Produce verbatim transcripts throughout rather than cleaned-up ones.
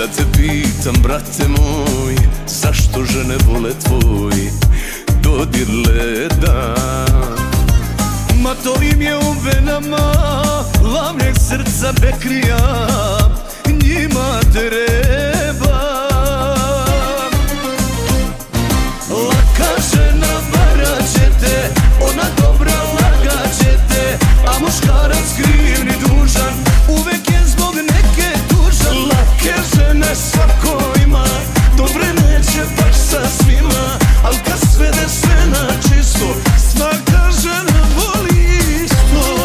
Ja te pitam, brate moj, zašto žene vole tvoj dodir leda? Ma to im je u venama, lavnjeg srca bekrija, njima treba. Laka žena varaće te, ona dobra lagaće te, a muškarac kriv ni dužan, uvek je zbog neke tužan. Lake žene svako ima, dobre neće baš sa svima, al kad svede sve na čisto, svaka žena voli isto.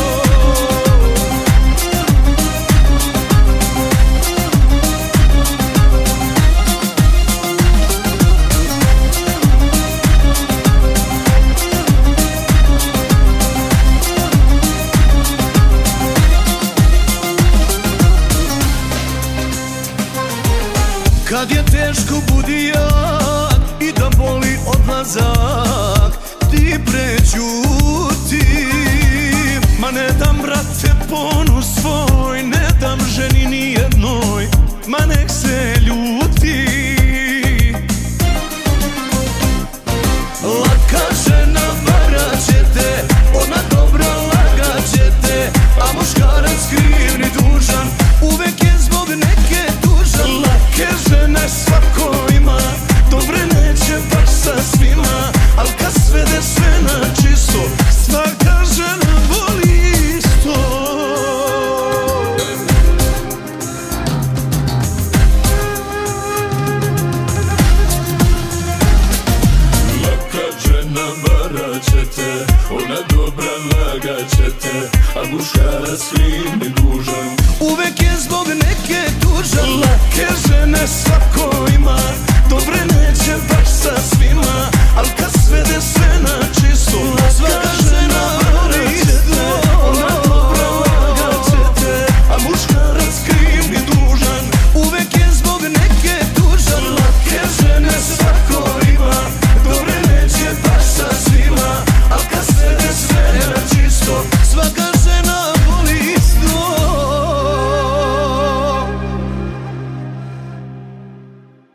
Kad je teško budi jak i da boli odlazak, ti prećuti, ma ne dam brate ponos svoj.